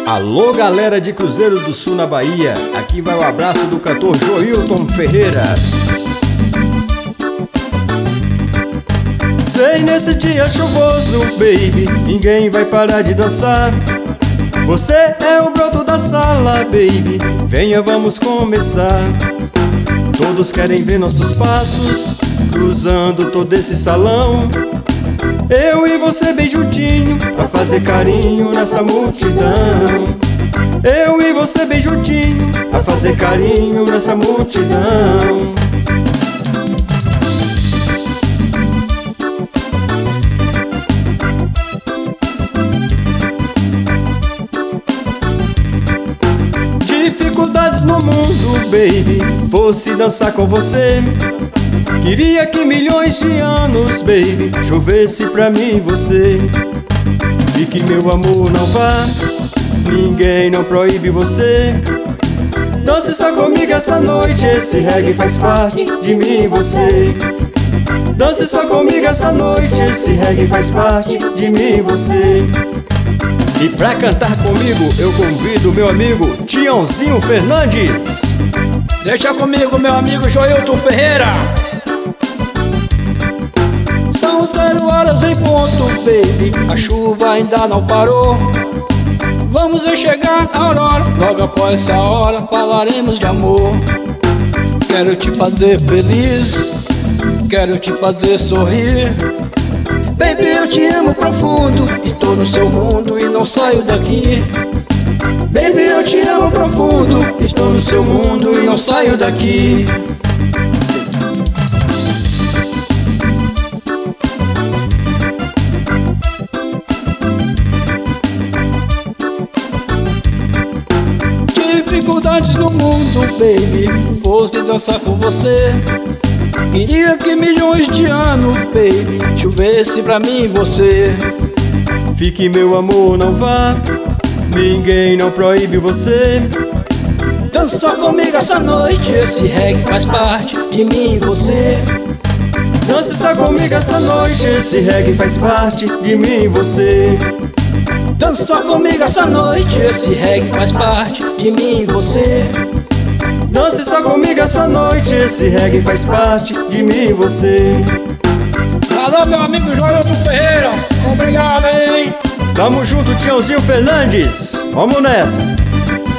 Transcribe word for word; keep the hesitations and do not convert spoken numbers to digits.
Alô, galera de Cruzeiro do Sul na Bahia, aqui vai o abraço do cantor Joilton Ferreira. Sei nesse dia chuvoso, baby, ninguém vai parar de dançar. Você é o broto da sala, baby, venha vamos começar. Todos querem ver nossos passos, cruzando todo esse salão. Eu e você bem juntinho, pra fazer carinho nessa multidão. Eu e você bem juntinho, pra fazer carinho nessa multidão. Dificuldades no mundo, baby, fosse dançar com você. Queria que milhões de anos, baby, chovesse pra mim e você. E que meu amor não vá, ninguém não proíbe você. Dance só comigo essa noite, esse reggae faz parte de mim e você. Dance só comigo essa noite, esse reggae faz parte de mim e você. E pra cantar comigo eu convido meu amigo Tiãozinho Fernandes. Deixa comigo meu amigo Joilton Ferreira. São zero horas em ponto, baby, a chuva ainda não parou. Vamos enxergar a aurora, logo após essa hora falaremos de amor. Quero te fazer feliz, quero te fazer sorrir. Baby, eu te amo profundo, estou no seu mundo e não saio daqui. Baby, eu te amo profundo, estou no seu mundo e não saio daqui. Dificuldades no mundo, baby, fosse dançar com você. Queria que milhões de anos, baby, chovesse pra mim e você. Fique meu amor, não vá, ninguém não proíbe você. Dança só comigo essa noite, esse reggae faz parte de mim e você. Dance só comigo essa noite, esse reggae faz parte de mim e você. Dança só comigo essa noite, esse reggae faz parte de mim e você. Dance só comigo essa noite, esse reggae faz parte de mim e você. Alô, meu amigo Joilton Ferreira, obrigado, hein? Tamo junto, Tiãozinho Fernandes, vamos nessa.